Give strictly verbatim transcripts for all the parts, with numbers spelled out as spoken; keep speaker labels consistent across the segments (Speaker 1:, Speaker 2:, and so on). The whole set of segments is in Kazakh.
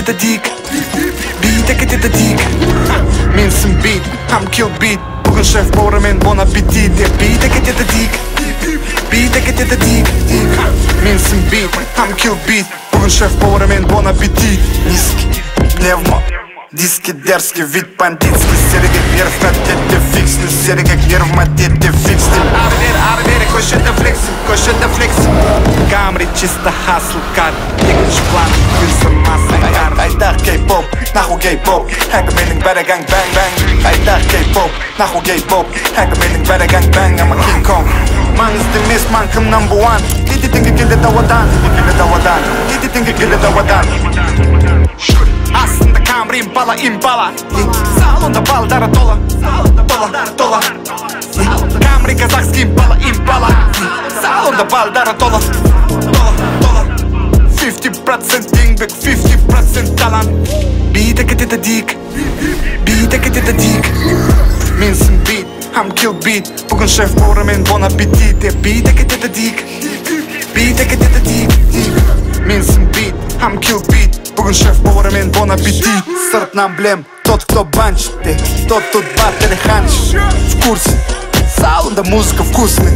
Speaker 1: кетеді дик, бит әкетеді дик. Менсің бит, I'm kill beat. Бүгін шеф бауырымен bon аппетит деп бит әкетеді дик, бит әкетеді дик. Менсің бит, I'm kill beat. Бүгін шеф бауырымен bon аппетит. Ниски, пневмо, диски дерзкий, вид бандитский. Сергек нерв катетте фиксный, сергек нерв матетте фиксный. Ары бері, ары бері, көшеде флексим, көшеде флексим. Камри чисто хасл кар, екінші план, күнсі маслы кар. Айтақ кей-поп, наху гей-поп, әкі менің бәрі ганг бәң бәң. Айтақ кей-поп, наху гей-поп, әкі менің бәрі ганг бәң. Ама King Kong, маңызды емес man кім number one. Дети теңге келді дауадан, келді дауадан, дети теңге келді дауадан. Астында Камри импала, импала, салонда балдары тола, тола, тола. Камри казахский импала, импала, салонда балдары тола, тола, тола. fifty процент еңбек, fifty процент талант. Бит әкетеді дик, бит әкетеді дик. Менсің бит, I'm kill beat. Бүгін шеф бауырымен bon аппетит деп бит әкетеді дик, бит әкетеді дик. Менсің бит, I'm kill beat. Бүгін шеф бауырымен bon аппетит. Сыртынан білем, тот кто банчит, тот тут бартер и ханчит. В курсе, салонда музыка вкусный.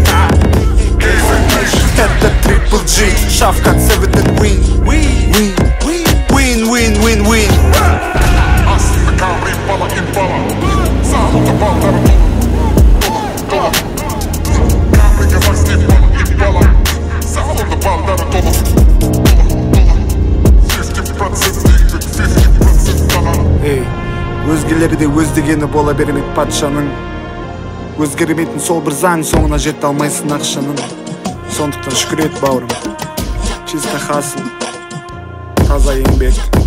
Speaker 1: Это трипл джи, шаф как севен win. Win, win, win, win, win. Астында Камри импала, импала, салонда балдары тола, тола. Камри казахский импала, импала, салонда балдары тола, тола, тола. fifty процент еңбек, fifty процент талант. Эй, өзгелері де өз дегені бола бермейді патшаның. Өзгермейтін сол бір заң, соңына жете алмайсың ақшаның. Сондықтан шүкір ет бауырым, чисто хасл, таза еңбек.